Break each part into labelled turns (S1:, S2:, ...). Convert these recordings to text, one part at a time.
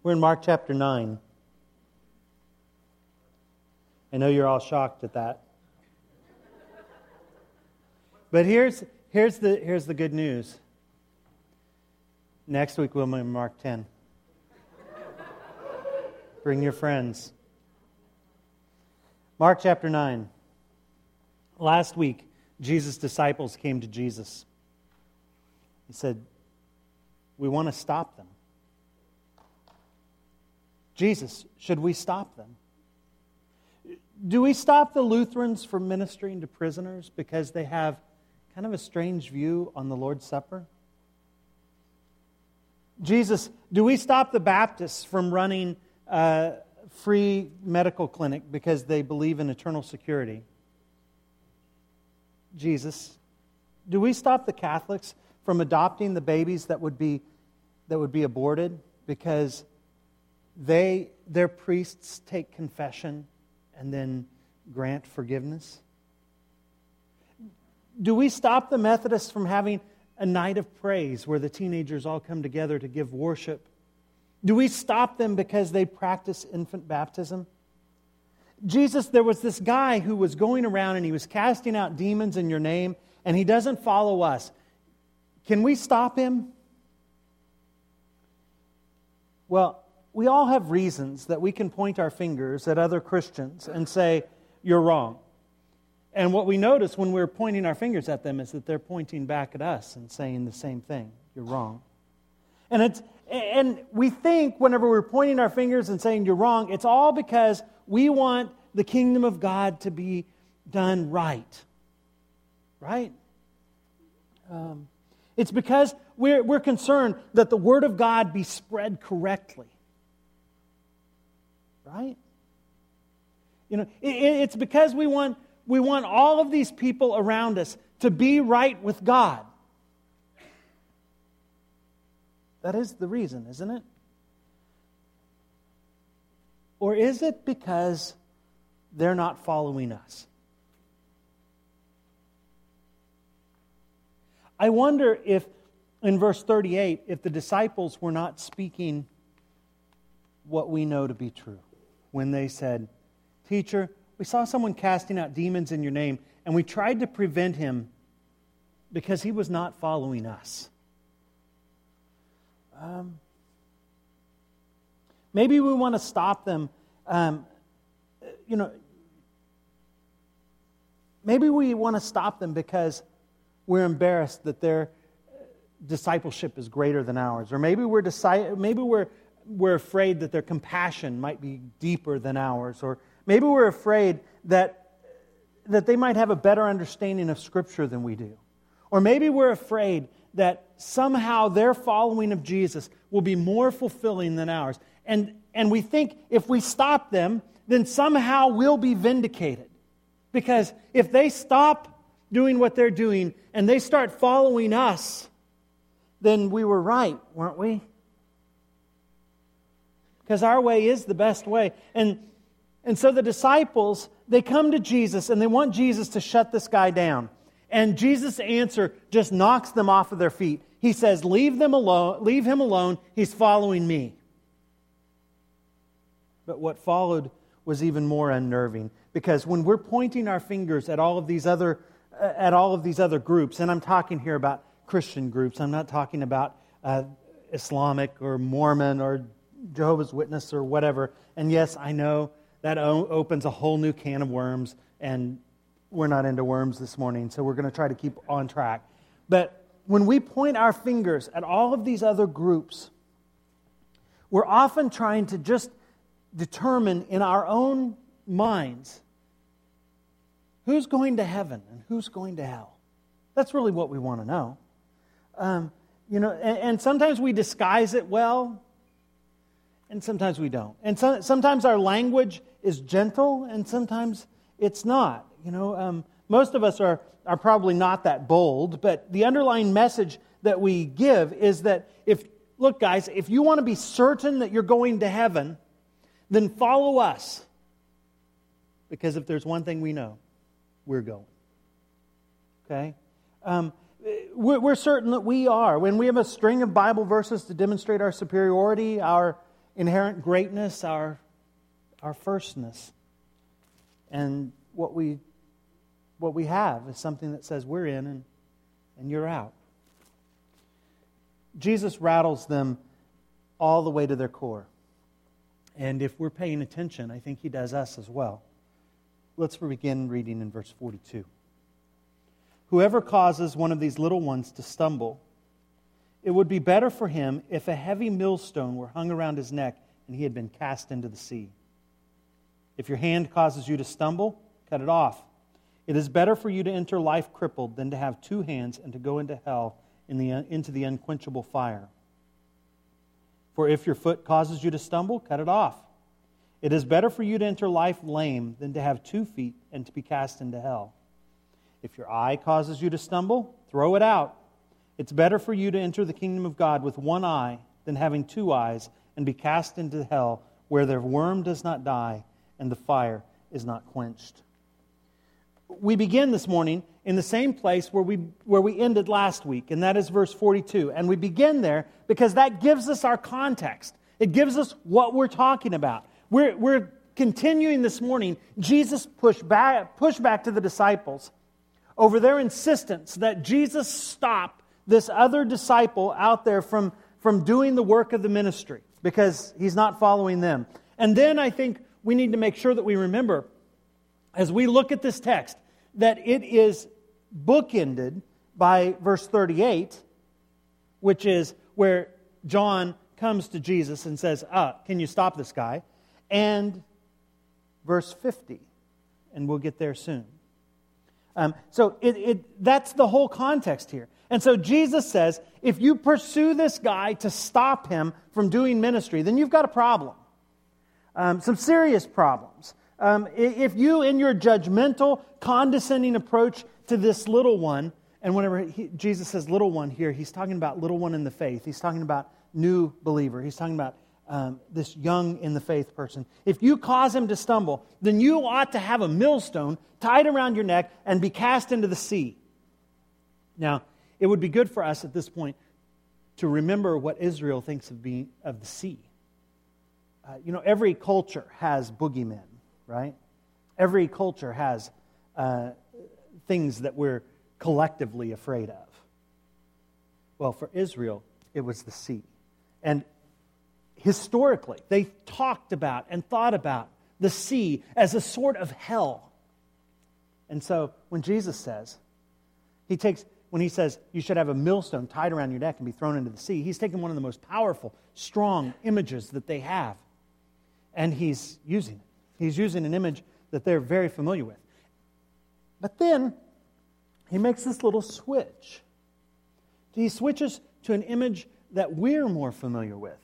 S1: We're in Mark chapter 9. I know you're all shocked at that. But here's the good news. Next week we'll be in Mark 10. Bring your friends. Mark chapter 9. Last week, Jesus' disciples came to Jesus. He said, "We want to stop them." Jesus, should we stop them? Do we stop the Lutherans from ministering to prisoners because they have kind of a strange view on the Lord's Supper? Jesus, do we stop the Baptists from running a free medical clinic because they believe in eternal security? Jesus, do we stop the Catholics from adopting the babies that would be aborted because their priests take confession and then grant forgiveness? Do we stop the Methodists from having a night of praise where the teenagers all come together to give worship? Do we stop them because they practice infant baptism? Jesus, there was this guy who was going around and he was casting out demons in your name, and he doesn't follow us. Can we stop him? Well, we all have reasons that we can point our fingers at other Christians and say, "You're wrong." And what we notice when we're pointing our fingers at them is that they're pointing back at us and saying the same thing. "You're wrong." And we think whenever we're pointing our fingers and saying "you're wrong," it's all because we want the kingdom of God to be done right. Right? It's because we're concerned that the Word of God be spread correctly. Right? You know, it's because we want all of these people around us to be right with God. That is the reason, isn't it? Or is it because they're not following us? I wonder if, in verse 38, if the disciples were not speaking what we know to be true when they said, "Teacher, we saw someone casting out demons in your name, and we tried to prevent him because he was not following us." Maybe we want to stop them. Maybe we want to stop them because we're embarrassed that their discipleship is greater than ours, or maybe we're afraid that their compassion might be deeper than ours, or maybe we're afraid that they might have a better understanding of Scripture than we do. Or maybe we're afraid that somehow their following of Jesus will be more fulfilling than ours. And we think if we stop them, then somehow we'll be vindicated. Because if they stop doing what they're doing and they start following us, then we were right, weren't we? Because our way is the best way. And so the disciples, they come to Jesus and they want Jesus to shut this guy down. And Jesus' answer just knocks them off of their feet. He says, leave him alone, he's following me. But what followed was even more unnerving. Because when we're pointing our fingers at all of these other groups, and I'm talking here about Christian groups, I'm not talking about Islamic or Mormon or Jehovah's Witness or whatever. And yes, I know that opens a whole new can of worms, and we're not into worms this morning, so we're going to try to keep on track. But when we point our fingers at all of these other groups, we're often trying to just determine in our own minds who's going to heaven and who's going to hell. That's really what we want to know. And sometimes we disguise it well, and sometimes we don't. And sometimes our language is gentle, and sometimes it's not. Most of us are probably not that bold, but the underlying message that we give is that look guys, if you want to be certain that you're going to heaven, then follow us. Because if there's one thing we know, we're going. Okay? We're certain that we are. When we have a string of Bible verses to demonstrate our superiority, our inherent greatness, our firstness. And what we have is something that says we're in and you're out. Jesus rattles them all the way to their core. And if we're paying attention, I think He does us as well. Let's begin reading in verse 42. Whoever causes one of these little ones to stumble, it would be better for him if a heavy millstone were hung around his neck and he had been cast into the sea. If your hand causes you to stumble, cut it off. It is better for you to enter life crippled than to have two hands and to go into hell, into the unquenchable fire. For if your foot causes you to stumble, cut it off. It is better for you to enter life lame than to have 2 feet and to be cast into hell. If your eye causes you to stumble, throw it out. It's better for you to enter the kingdom of God with one eye than having 2 eyes and be cast into hell, where the worm does not die and the fire is not quenched. We begin this morning in the same place where we ended last week, and that is verse 42. And we begin there because that gives us our context. It gives us what we're talking about. We're continuing this morning. Jesus pushed back to the disciples over their insistence that Jesus stop this other disciple out there from doing the work of the ministry because he's not following them. And then I think we need to make sure that we remember, as we look at this text, that it is bookended by verse 38, which is where John comes to Jesus and says, can you stop this guy? And verse 50, and we'll get there soon. So that's the whole context here. And so Jesus says, if you pursue this guy to stop him from doing ministry, then you've got a problem. Some serious problems. If you, in your judgmental, condescending approach to this little one, and whenever Jesus says little one here, he's talking about little one in the faith. He's talking about new believer. He's talking about this young in the faith person. If you cause him to stumble, then you ought to have a millstone tied around your neck and be cast into the sea. Now, it would be good for us at this point to remember what Israel thinks of the sea. Every culture has boogeymen, right? Every culture has things that we're collectively afraid of. Well, for Israel, it was the sea. And historically, they talked about and thought about the sea as a sort of hell. And so when Jesus says, when he says you should have a millstone tied around your neck and be thrown into the sea, he's taken one of the most powerful, strong images that they have. And he's using it. He's using an image that they're very familiar with. But then he makes this little switch. He switches to an image that we're more familiar with.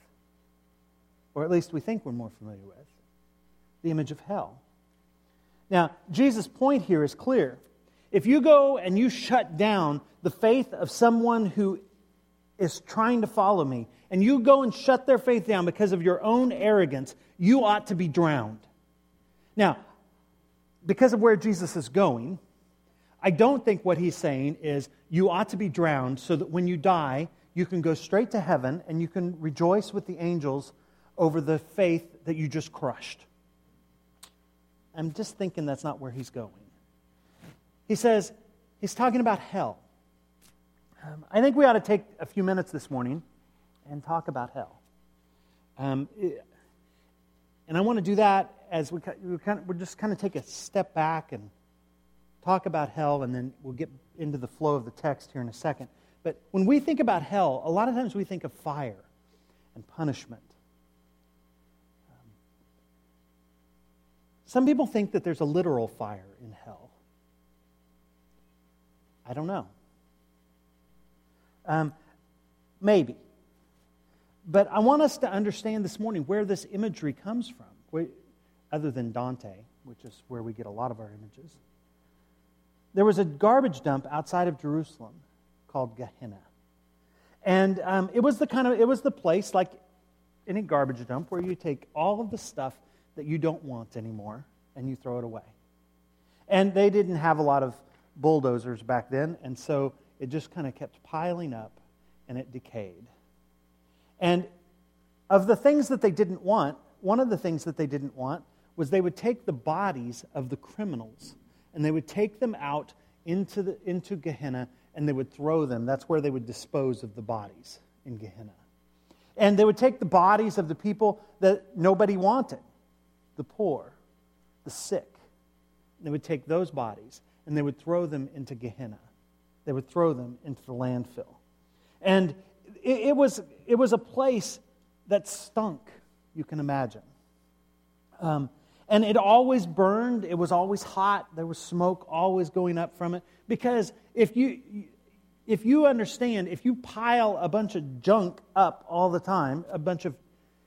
S1: Or at least we think we're more familiar with. The image of hell. Now, Jesus' point here is clear. If you go and you shut down the faith of someone who is trying to follow me, and you go and shut their faith down because of your own arrogance, you ought to be drowned. Now, because of where Jesus is going, I don't think what he's saying is you ought to be drowned so that when you die, you can go straight to heaven and you can rejoice with the angels over the faith that you just crushed. I'm just thinking that's not where he's going. He says, he's talking about hell. I think we ought to take a few minutes this morning and talk about hell. And I want to do that as we'll just kind of take a step back and talk about hell, and then we'll get into the flow of the text here in a second. But when we think about hell, a lot of times we think of fire and punishment. Some people think that there's a literal fire in hell. I don't know. Maybe. But I want us to understand this morning where this imagery comes from, other than Dante, which is where we get a lot of our images. There was a garbage dump outside of Jerusalem called Gehenna. And it was the place, like any garbage dump, where you take all of the stuff that you don't want anymore and you throw it away. And they didn't have a lot of bulldozers back then, and so it just kind of kept piling up and it decayed. And of the things that they didn't want, one of the things that they didn't want was they would take the bodies of the criminals and they would take them out into Gehenna and they would throw them. That's where they would dispose of the bodies, in Gehenna. And they would take the bodies of the people that nobody wanted, the poor, the sick. They would take those bodies and they would throw them into Gehenna. They would throw them into the landfill. And it was a place that stunk, you can imagine. And it always burned. It was always hot. There was smoke always going up from it. Because if you understand, if you pile a bunch of junk up all the time, a bunch of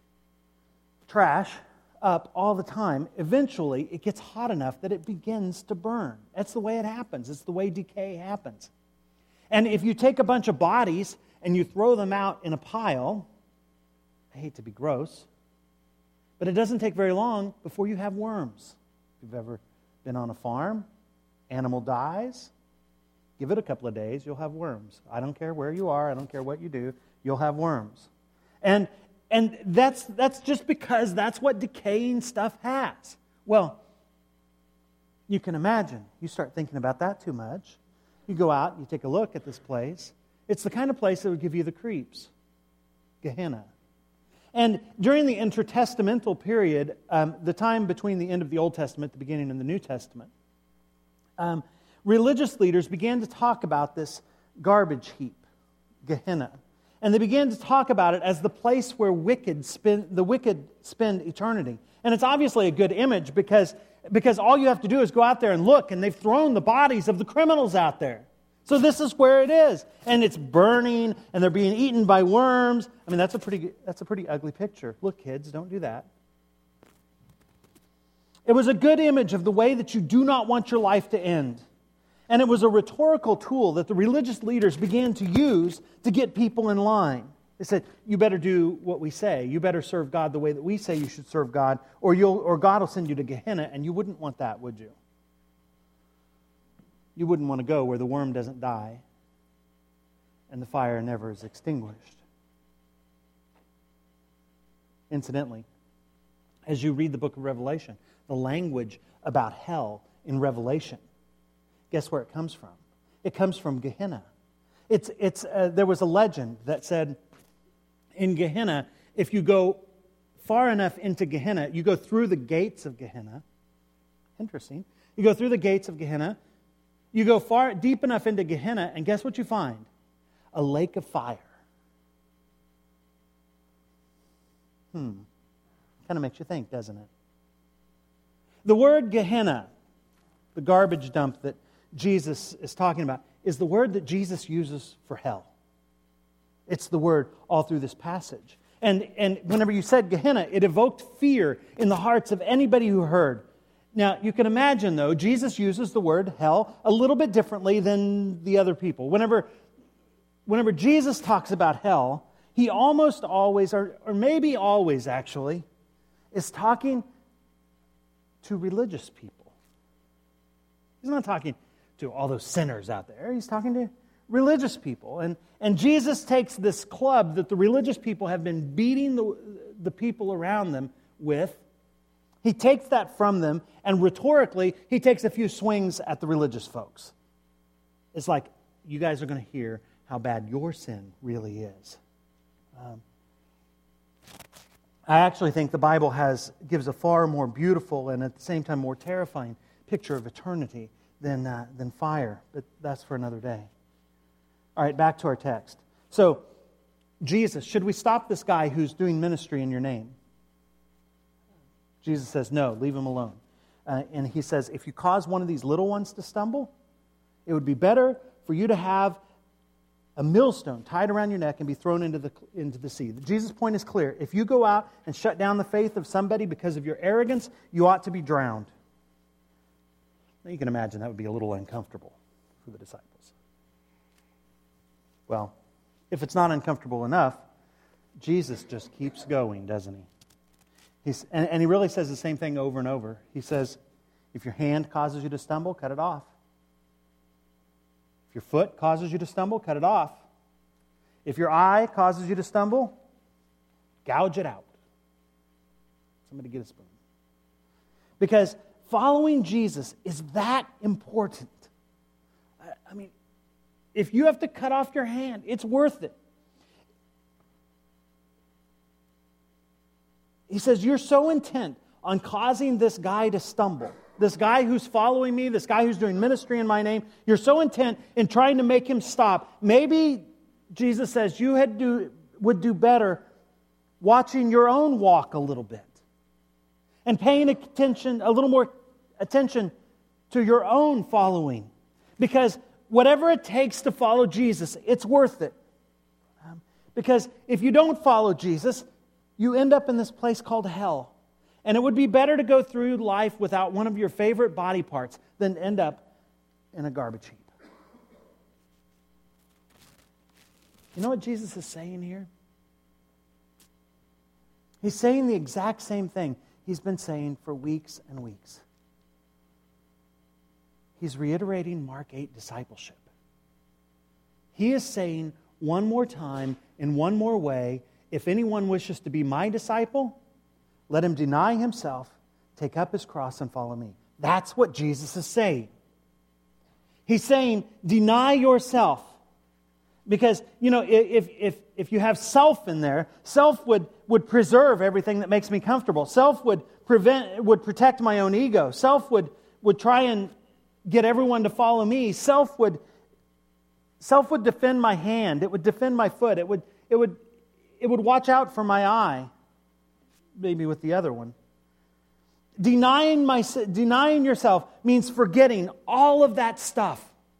S1: trash up all the time, eventually it gets hot enough that it begins to burn. That's the way it happens. It's the way decay happens. And if you take a bunch of bodies and you throw them out in a pile, I hate to be gross, but it doesn't take very long before you have worms. If you've ever been on a farm, animal dies, give it a couple of days, you'll have worms. I don't care where you are, I don't care what you do, you'll have worms. And that's just because that's what decaying stuff has. Well, you can imagine, you start thinking about that too much. You go out, you take a look at this place. It's the kind of place that would give you the creeps. Gehenna. And during the intertestamental period, the time between the end of the Old Testament, the beginning of the New Testament, religious leaders began to talk about this garbage heap, Gehenna. And they began to talk about it as the place where the wicked spend eternity. And it's obviously a good image because all you have to do is go out there and look, and they've thrown the bodies of the criminals out there. So this is where it is. And it's burning, and they're being eaten by worms. I mean, that's a pretty ugly picture. Look, kids, don't do that. It was a good image of the way that you do not want your life to end. And it was a rhetorical tool that the religious leaders began to use to get people in line. They said, you better do what we say. You better serve God the way that we say you should serve God, or God will send you to Gehenna, and you wouldn't want that, would you? You wouldn't want to go where the worm doesn't die and the fire never is extinguished. Incidentally, as you read the book of Revelation, the language about hell in Revelation, guess where it comes from? It comes from Gehenna. There was a legend that said in Gehenna, if you go far enough into Gehenna, you go through the gates of Gehenna. Interesting. You go through the gates of Gehenna, you go deep enough into Gehenna, and guess what you find? A lake of fire. Kind of makes you think, doesn't it? The word Gehenna, the garbage dump that Jesus is talking about, is the word that Jesus uses for hell. It's the word all through this passage. And whenever you said Gehenna, it evoked fear in the hearts of anybody who heard. Now, you can imagine, though, Jesus uses the word hell a little bit differently than the other people. Whenever Jesus talks about hell, he almost always, or maybe always actually, is talking to religious people. He's not talking to all those sinners out there. He's talking to religious people. And Jesus takes this club that the religious people have been beating the people around them with. He takes that from them, and rhetorically, he takes a few swings at the religious folks. It's like, you guys are going to hear how bad your sin really is. I actually think the Bible gives a far more beautiful and at the same time more terrifying picture of eternity than fire. But that's for another day. All right, back to our text. So, Jesus, should we stop this guy who's doing ministry in your name? Jesus says, no, leave him alone. And he says, if you cause one of these little ones to stumble, it would be better for you to have a millstone tied around your neck and be thrown into the sea. Jesus' point is clear. If you go out and shut down the faith of somebody because of your arrogance, you ought to be drowned. Now you can imagine that would be a little uncomfortable for the disciples. Well, if it's not uncomfortable enough, Jesus just keeps going, doesn't he? And he really says the same thing over and over. He says, if your hand causes you to stumble, cut it off. If your foot causes you to stumble, cut it off. If your eye causes you to stumble, Gouge it out. Somebody get a spoon. Because following Jesus is that important. I mean, if you have to cut off your hand, it's worth it. He says, you're so intent on causing this guy to stumble, this guy who's following me, this guy who's doing ministry in my name, you're so intent in trying to make him stop. Maybe, Jesus says, you would do better watching your own walk a little bit and paying attention, a little more attention to your own following. Because whatever it takes to follow Jesus, it's worth it. Because if you don't follow Jesus, you end up in this place called hell. And it would be better to go through life without one of your favorite body parts than end up in a garbage heap. You know what Jesus is saying here? He's saying the exact same thing he's been saying for weeks and weeks. He's reiterating Mark 8 discipleship. He is saying one more time, in one more way, if anyone wishes to be my disciple, let him deny himself, take up his cross, and follow me. That's what Jesus is saying. He's saying, deny yourself. Because, you know, if you have self in there, self would preserve everything that makes me comfortable. Self would protect my own ego. Self would try and get everyone to follow me. Self would defend my hand. It would defend my foot. It would watch out for my eye. Maybe with the other one. Denying yourself means forgetting all of that stuff.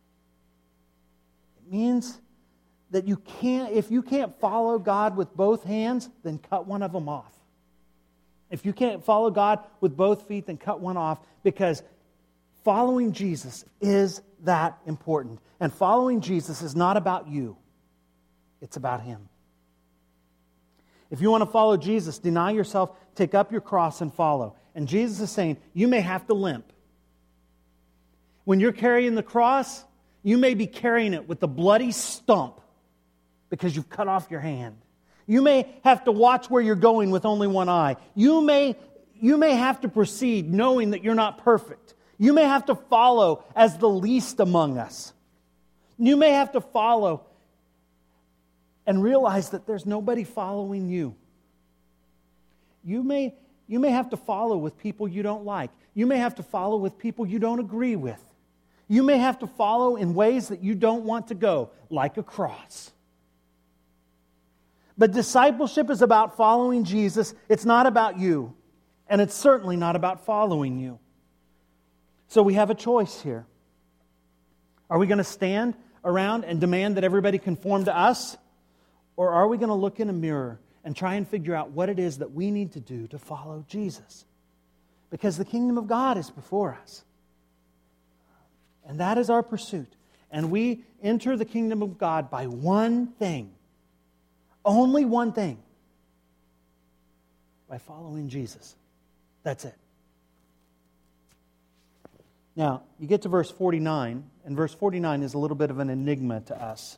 S1: It means that if you can't follow God with both hands, then cut one of them off. If you can't follow God with both feet, then cut one off, because following Jesus is that important. And following Jesus is not about you. It's about Him. If you want to follow Jesus, deny yourself, take up your cross, and follow. And Jesus is saying, you may have to limp. When you're carrying the cross, you may be carrying it with a bloody stump because you've cut off your hand. You may have to watch where you're going with only one eye. You may have to proceed knowing that you're not perfect. You may have to follow as the least among us. You may have to follow and realize that there's nobody following you. You may have to follow with people you don't like. You may have to follow with people you don't agree with. You may have to follow in ways that you don't want to go, like a cross. But discipleship is about following Jesus. It's not about you. And it's certainly not about following you. So we have a choice here. Are we going to stand around and demand that everybody conform to us? Or are we going to look in a mirror and try and figure out what it is that we need to do to follow Jesus? Because the kingdom of God is before us. And that is our pursuit. And we enter the kingdom of God by one thing. Only one thing. By following Jesus. That's it. Now, you get to verse 49, and verse 49 is a little bit of an enigma to us.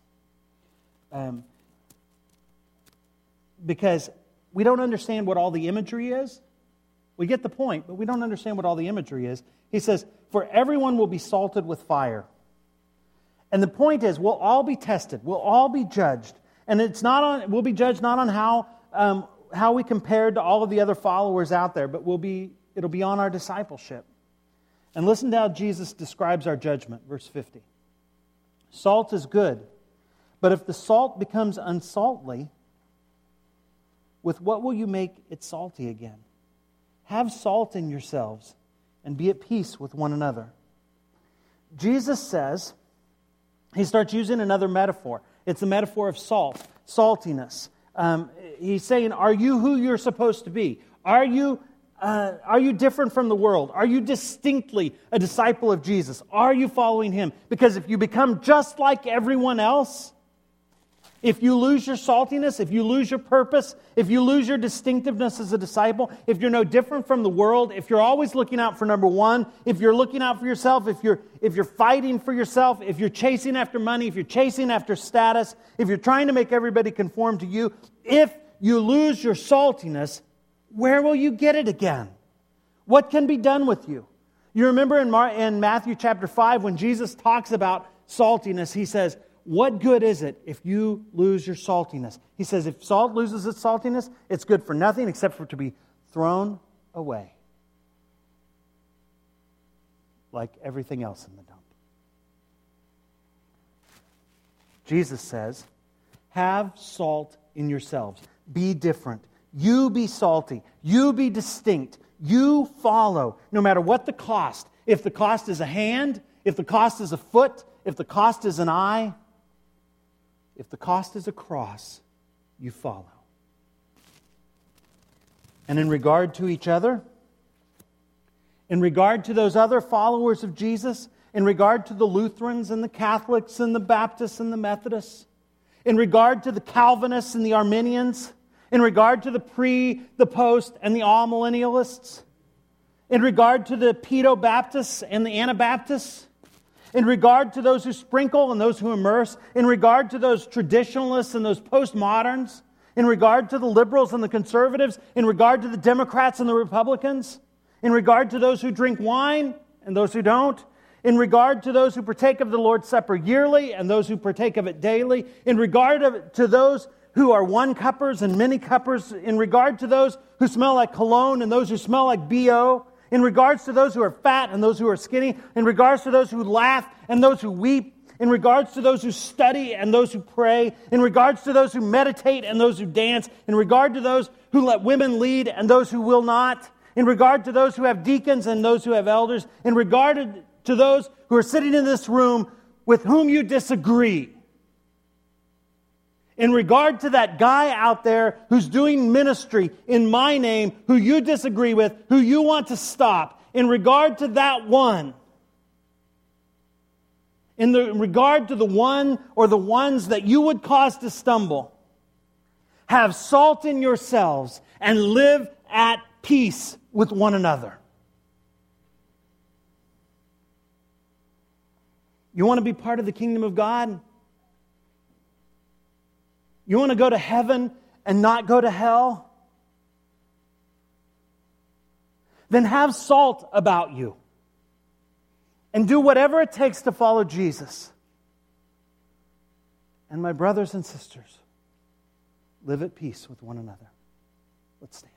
S1: Because we don't understand what all the imagery is. We get the point, but we don't understand what all the imagery is. He says, for everyone will be salted with fire. And the point is, we'll all be tested. We'll all be judged. And we'll be judged not on how we compared to all of the other followers out there, but it'll be on our discipleship. And listen to how Jesus describes our judgment, verse 50. Salt is good, but if the salt becomes unsaltly, with what will you make it salty again? Have salt in yourselves and be at peace with one another. Jesus says, he starts using another metaphor. It's the metaphor of salt, saltiness. He's saying, are you who you're supposed to be? Are you different from the world? Are you distinctly a disciple of Jesus? Are you following Him? Because if you become just like everyone else, if you lose your saltiness, if you lose your purpose, if you lose your distinctiveness as a disciple, if you're no different from the world, if you're always looking out for number one, if you're looking out for yourself, if you're fighting for yourself, if you're chasing after money, if you're chasing after status, if you're trying to make everybody conform to you, if you lose your saltiness, where will you get it again? What can be done with you? You remember in Matthew chapter 5 when Jesus talks about saltiness, He says, what good is it if you lose your saltiness? He says, if salt loses its saltiness, it's good for nothing except for it to be thrown away. Like everything else in the dump. Jesus says, have salt in yourselves. Be different. You be salty. You be distinct. You follow, no matter what the cost. If the cost is a hand, if the cost is a foot, if the cost is an eye, if the cost is a cross, you follow. And in regard to each other, in regard to those other followers of Jesus, in regard to the Lutherans and the Catholics and the Baptists and the Methodists, in regard to the Calvinists and the Arminians, in regard to the pre, the post, and the all-millennialists, in regard to the pedo-Baptists and the Anabaptists, in regard to those who sprinkle and those who immerse, in regard to those traditionalists and those postmoderns, in regard to the liberals and the conservatives, in regard to the Democrats and the Republicans, in regard to those who drink wine and those who don't, in regard to those who partake of the Lord's Supper yearly and those who partake of it daily, in regard to those who are one-cuppers and many-cuppers, in regard to those who smell like cologne and those who smell like BO, in regards to those who are fat and those who are skinny, in regards to those who laugh and those who weep, in regards to those who study and those who pray, in regards to those who meditate and those who dance, in regard to those who let women lead and those who will not, in regard to those who have deacons and those who have elders, in regard to those who are sitting in this room with whom you disagree, in regard to that guy out there who's doing ministry in my name, who you disagree with, who you want to stop, in regard to that one, in regard to the one or the ones that you would cause to stumble, have salt in yourselves and live at peace with one another. You want to be part of the kingdom of God? You want to go to heaven and not go to hell? Then have salt about you. And do whatever it takes to follow Jesus. And my brothers and sisters, live at peace with one another. Let's stand.